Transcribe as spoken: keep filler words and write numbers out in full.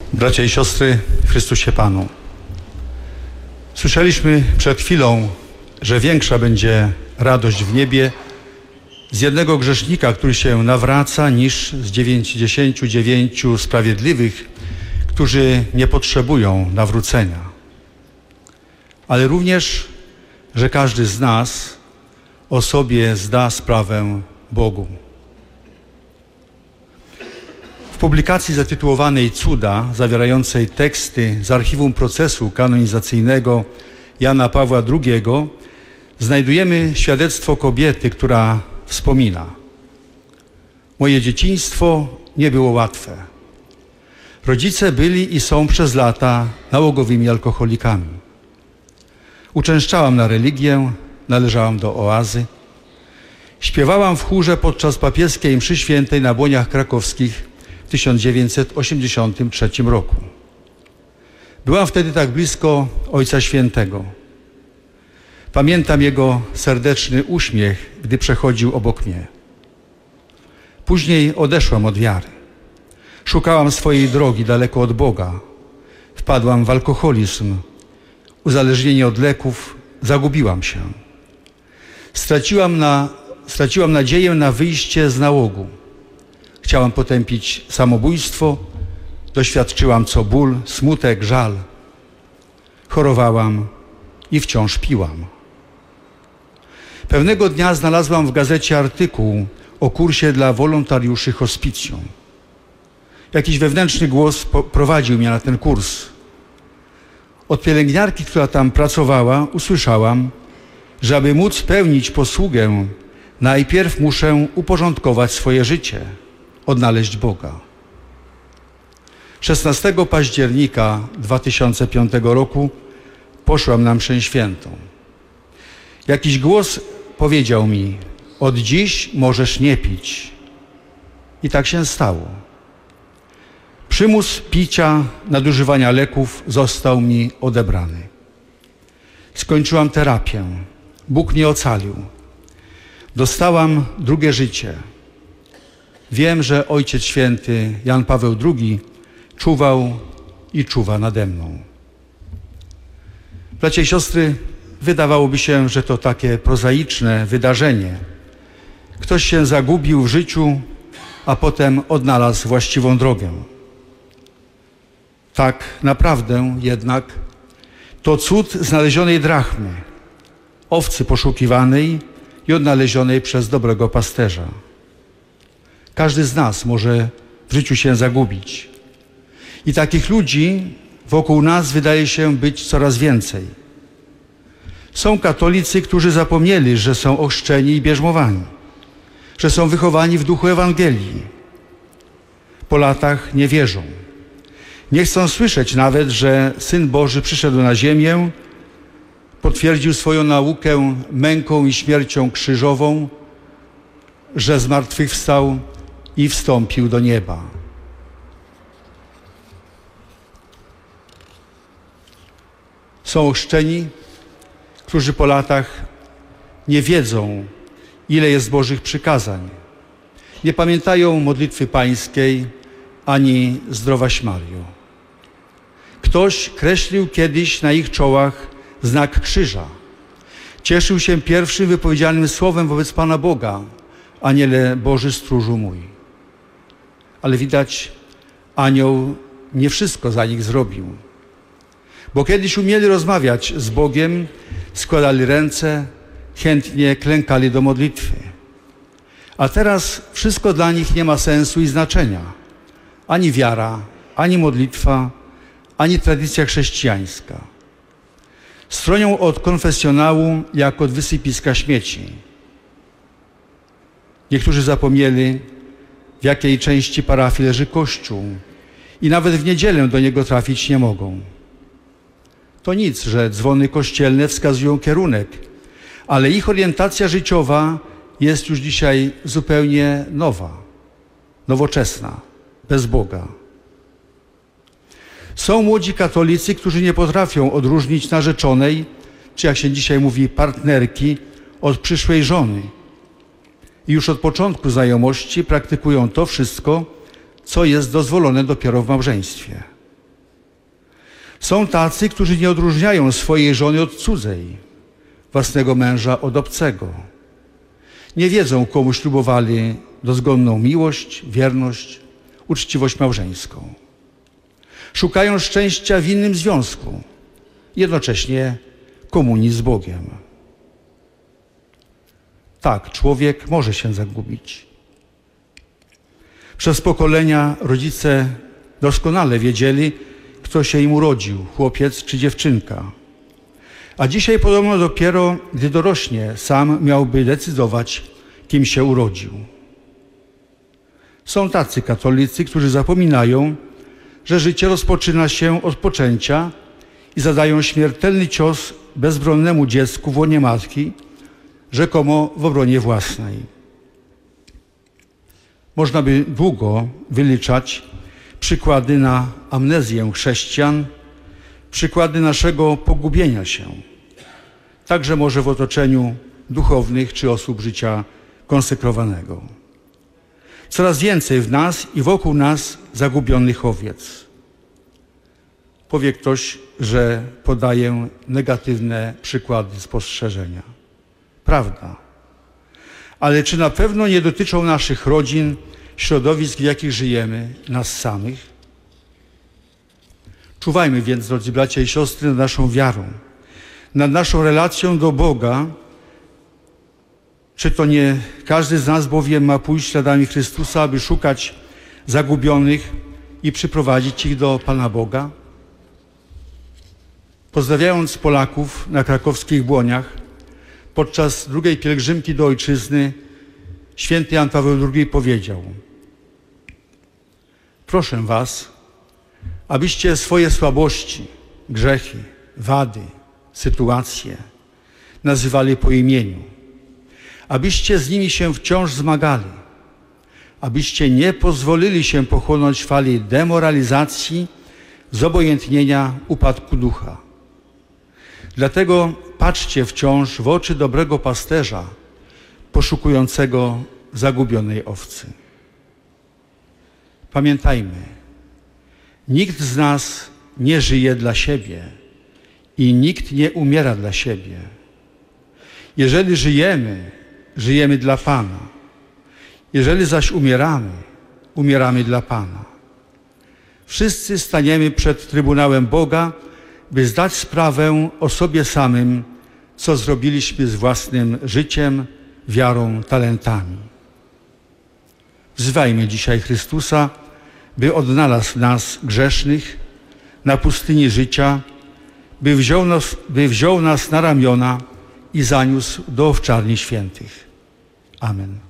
Bracia i siostry w Chrystusie Panu. Słyszeliśmy przed chwilą, że większa będzie radość w niebie z jednego grzesznika, który się nawraca, niż z dziewięćdziesięciu dziewięciu sprawiedliwych, którzy nie potrzebują nawrócenia. Ale również, że każdy z nas o sobie zda sprawę Bogu. W publikacji zatytułowanej Cuda, zawierającej teksty z archiwum procesu kanonizacyjnego Jana Pawła drugiego, znajdujemy świadectwo kobiety, która wspomina: moje dzieciństwo nie było łatwe. Rodzice byli i są przez lata nałogowymi alkoholikami. Uczęszczałam na religię, należałam do oazy. Śpiewałam w chórze podczas papieskiej mszy świętej na Błoniach Krakowskich w tysiąc dziewięćset osiemdziesiątym trzecim roku. Byłam wtedy tak blisko Ojca Świętego. Pamiętam Jego serdeczny uśmiech, gdy przechodził obok mnie. Później odeszłam od wiary. Szukałam swojej drogi daleko od Boga. Wpadłam w alkoholizm. Uzależnienie od leków, zagubiłam się. Straciłam, na, straciłam nadzieję na wyjście z nałogu. Chciałam potępić samobójstwo, doświadczyłam co ból, smutek, żal. Chorowałam i wciąż piłam. Pewnego dnia znalazłam w gazecie artykuł o kursie dla wolontariuszy hospicjum. Jakiś wewnętrzny głos prowadził mnie na ten kurs. Od pielęgniarki, która tam pracowała, usłyszałam, że aby móc pełnić posługę, najpierw muszę uporządkować swoje życie, odnaleźć Boga. szesnastego października dwa tysiące piątego roku poszłam na mszę świętą. Jakiś głos powiedział mi: od dziś możesz nie pić. I tak się stało. Przymus picia, nadużywania leków został mi odebrany. Skończyłam terapię. Bóg mnie ocalił. Dostałam drugie życie. Wiem, że Ojciec Święty Jan Paweł drugi czuwał i czuwa nade mną. Bracia i siostry, wydawałoby się, że to takie prozaiczne wydarzenie. Ktoś się zagubił w życiu, a potem odnalazł właściwą drogę. Tak naprawdę jednak to cud znalezionej drachmy, owcy poszukiwanej i odnalezionej przez dobrego pasterza. Każdy z nas może w życiu się zagubić. I takich ludzi wokół nas wydaje się być coraz więcej. Są katolicy, którzy zapomnieli, że są ochrzczeni i bierzmowani, że są wychowani w duchu Ewangelii. Po latach nie wierzą. Nie chcą słyszeć nawet, że Syn Boży przyszedł na ziemię, potwierdził swoją naukę męką i śmiercią krzyżową, że zmartwychwstał i wstąpił do nieba. Są ochrzczeni, którzy po latach nie wiedzą, ile jest Bożych przykazań. Nie pamiętają modlitwy pańskiej ani Zdrowaś Maryjo. Ktoś kreślił kiedyś na ich czołach znak krzyża. Cieszył się pierwszym wypowiedzianym słowem wobec Pana Boga: Aniele Boży, stróżu mój. Ale widać, anioł nie wszystko za nich zrobił. Bo kiedyś umieli rozmawiać z Bogiem, składali ręce, chętnie klękali do modlitwy. A teraz wszystko dla nich nie ma sensu i znaczenia. Ani wiara, ani modlitwa, ani tradycja chrześcijańska. Stronią od konfesjonału jak od wysypiska śmieci. Niektórzy zapomnieli, w jakiej części parafii leży Kościół i nawet w niedzielę do niego trafić nie mogą. To nic, że dzwony kościelne wskazują kierunek, ale ich orientacja życiowa jest już dzisiaj zupełnie nowa, nowoczesna, bez Boga. Są młodzi katolicy, którzy nie potrafią odróżnić narzeczonej, czy jak się dzisiaj mówi, partnerki, od przyszłej żony. I już od początku znajomości praktykują to wszystko, co jest dozwolone dopiero w małżeństwie. Są tacy, którzy nie odróżniają swojej żony od cudzej, własnego męża od obcego. Nie wiedzą, komu ślubowali dozgonną miłość, wierność, uczciwość małżeńską. Szukają szczęścia w innym związku, jednocześnie komunii z Bogiem. Tak, człowiek może się zagubić. Przez pokolenia rodzice doskonale wiedzieli, kto się im urodził, chłopiec czy dziewczynka. A dzisiaj podobno dopiero, gdy dorośnie, sam miałby decydować, kim się urodził. Są tacy katolicy, którzy zapominają, że życie rozpoczyna się od poczęcia i zadają śmiertelny cios bezbronnemu dziecku w łonie matki, rzekomo w obronie własnej. Można by długo wyliczać przykłady na amnezję chrześcijan, przykłady naszego pogubienia się, także może w otoczeniu duchownych czy osób życia konsekrowanego. Coraz więcej w nas i wokół nas zagubionych owiec. Powie ktoś, że podaję negatywne przykłady spostrzeżenia. Prawda. Ale czy na pewno nie dotyczą naszych rodzin, środowisk, w jakich żyjemy, nas samych? Czuwajmy więc, drodzy bracia i siostry, nad naszą wiarą, nad naszą relacją do Boga. Czy to nie każdy z nas bowiem ma pójść śladami Chrystusa, aby szukać zagubionych i przyprowadzić ich do Pana Boga? Pozdrawiając Polaków na krakowskich Błoniach, podczas drugiej pielgrzymki do Ojczyzny, święty Jan Paweł drugi powiedział: proszę was, abyście swoje słabości, grzechy, wady, sytuacje nazywali po imieniu, abyście z nimi się wciąż zmagali, abyście nie pozwolili się pochłonąć fali demoralizacji, zobojętnienia, upadku ducha. Dlatego patrzcie wciąż w oczy dobrego pasterza, poszukującego zagubionej owcy. Pamiętajmy, nikt z nas nie żyje dla siebie i nikt nie umiera dla siebie. Jeżeli żyjemy, żyjemy dla Pana. Jeżeli zaś umieramy, umieramy dla Pana. Wszyscy staniemy przed Trybunałem Boga, by zdać sprawę o sobie samym, co zrobiliśmy z własnym życiem, wiarą, talentami. Wzywajmy dzisiaj Chrystusa, by odnalazł nas grzesznych na pustyni życia, by wziął nas, by wziął nas na ramiona i zaniósł do owczarni świętych. Amen.